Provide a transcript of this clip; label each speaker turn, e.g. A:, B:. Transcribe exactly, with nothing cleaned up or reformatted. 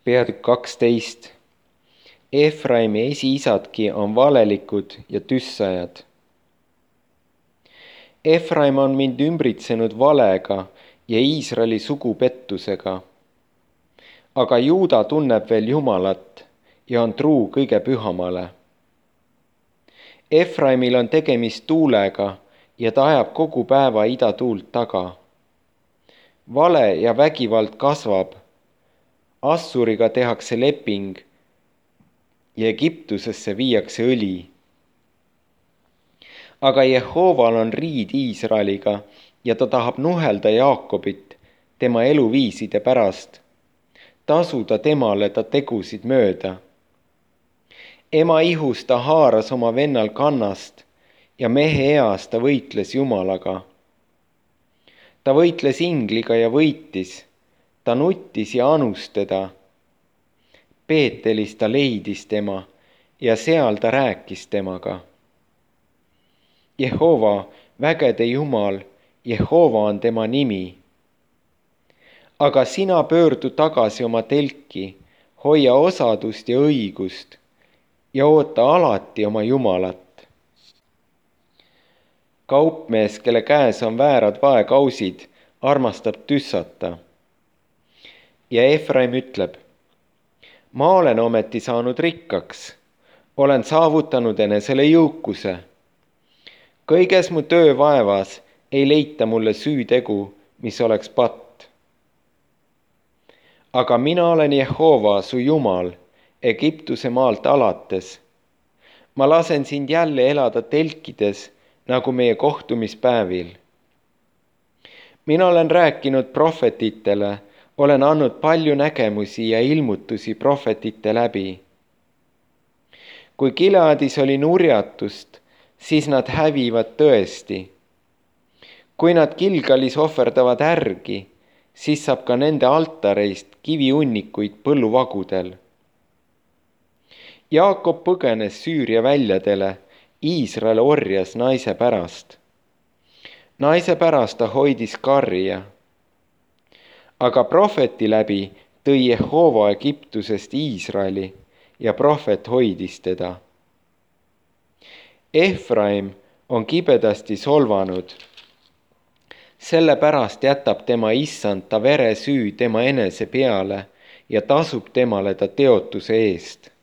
A: peatükk kaksteist. Efraimi esiisadki on valelikud ja tüssajad. Efraim on mind ümbritsenud valega ja Iisraeli sugupettusega. Aga Juuda tunneb veel Jumalat ja on truu kõige pühamale. Efraimil on tegemist tuulega ja ta ajab kogu päeva idatuult taga. Vale ja vägivald kasvab. Assuriga tehakse leping ja Egiptusesse viiakse õli. Aga Jehoval on riid Iisraeliga ja ta tahab nuhelda Jaakobit tema eluviiside pärast, tasuda temale ta tegusid mööda. Ema ihus ta haaras oma vennal kannast ja mehe eas ta võitles Jumalaga. Ta võitles ingliga ja võitis, ta nuttis ja anus teda. Peetelis ta leidis tema ja seal ta rääkis temaga. Jehova, vägede Jumal, Jehova on tema nimi. Aga sina pöördu tagasi oma telki, hoia osadust ja õigust ja oota alati oma Jumalat. Kaupmees, kelle käes on väärad vaekausid, armastab tüssata. Ja Efraim ütleb, ma olen ometi saanud rikkaks, olen saavutanud enesele jõukuse. Kõiges mu töö vaevas ei leita mulle süütegu, mis oleks patt. Aga mina olen Jehova, su Jumal, Egiptuse maalt alates. Ma lasen sind jälle elada telkides, nagu meie kohtumispäevil. Mina olen rääkinud prohvetitele, olen andnud palju nägemusi ja ilmutusi prohvetite läbi. Kui Gileadis oli nurjatust, siis nad hävivad tõesti. Kui nad Gilgalis ohverdavad ärgi, siis saab ka nende altareist kiviunnikuid põlluvagudel. Jaakob põgenes Süüria väljadele, Iisrael orjas naise pärast. Naise pärast ta hoidis karja. Aga prohveti läbi tõi Jehova Egiptusest Iisraeli ja prohvet hoidis teda. Efraim on kibedasti solvanud. Sellepärast jätab tema issand ta vere süü tema enese peale ja tasub temale ta teotuse eest.